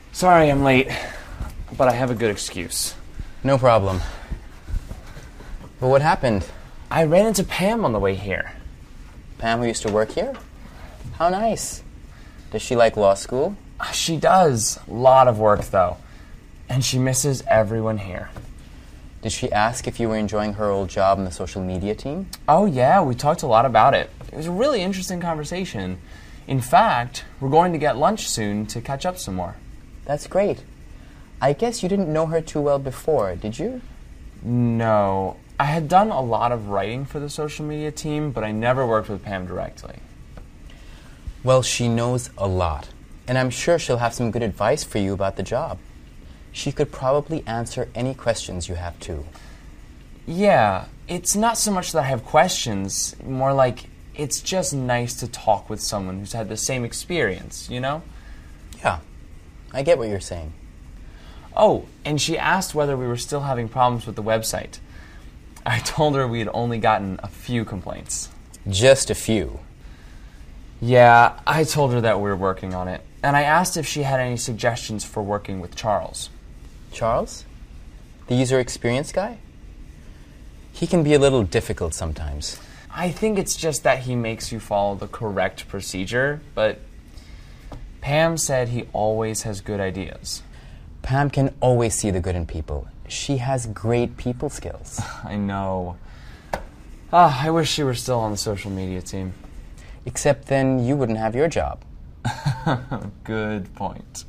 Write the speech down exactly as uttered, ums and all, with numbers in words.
Sorry I'm late, but I have a good excuse. No problem. But what happened? I ran into Pam on the way here. Pam, who used to work here? How nice. Does she like law school? She does. A lot of work, though. And she misses everyone here. Did she ask if you were enjoying her old job in the social media team? Oh, yeah. We talked a lot about it. It was a really interesting conversation. In fact, we're going to get lunch soon to catch up some more. That's great. I guess you didn't know her too well before, did you? No. I had done a lot of writing for the social media team, but I never worked with Pam directly. Well, she knows a lot, and I'm sure she'll have some good advice for you about the job. She could probably answer any questions you have, too. Yeah, it's not so much that I have questions, more like it's just nice to talk with someone who's had the same experience, you know? Yeah, I get what you're saying. Oh, and she asked whether we were still having problems with the website. I told her we had only gotten a few complaints. Just a few. Yeah, I told her that we were working on it, and I asked if she had any suggestions for working with Charles. Charles? The user experience guy? He can be a little difficult sometimes. I think it's just that he makes you follow the correct procedure, but Pam said he always has good ideas. Pam can always see the good in people. She has great people skills. I know. Ah, I wish she were still on the social media team. Except then you wouldn't have your job. Good point.